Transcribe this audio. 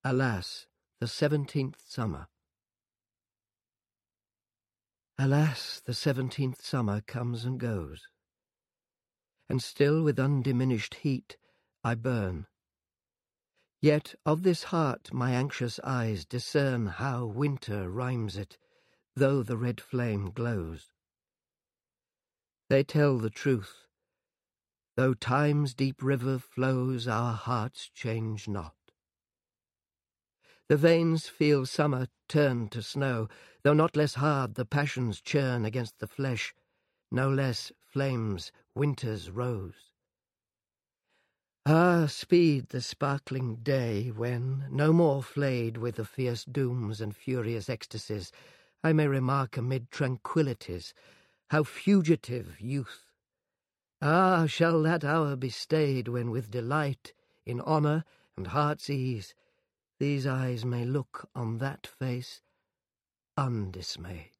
Alas, the 17th summer. Alas, the 17th summer comes and goes, and still with undiminished heat I burn. Yet of this heart my anxious eyes discern how winter rhymes it, though the red flame glows. They tell the truth. Though time's deep river flows, our hearts change not. The veins feel summer turn to snow, though not less hard the passions churn against the flesh, no less flames winter's rose. Ah, speed the sparkling day when, no more flayed with the fierce dooms and furious ecstasies, I may remark amid tranquillities how fugitive youth. Ah, shall that hour be stayed when with delight, in honour and heart's ease, these eyes may look on that face undismayed.